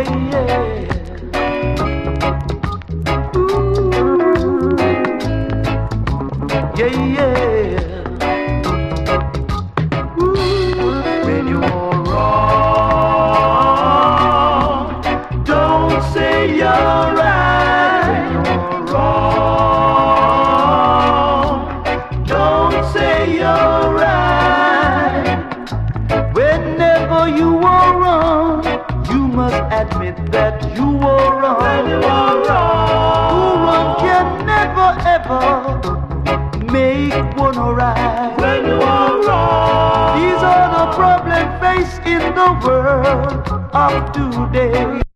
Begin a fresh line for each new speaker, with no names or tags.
Yeah, yeah. When you're wrong, don't say you're right. When you're wrong, don't say you're right. Whenever you are wrong, you must admit that you were wrong. When you are wrong, one can never ever make one alright. When you are wrong, these are the problems faced in the world of today.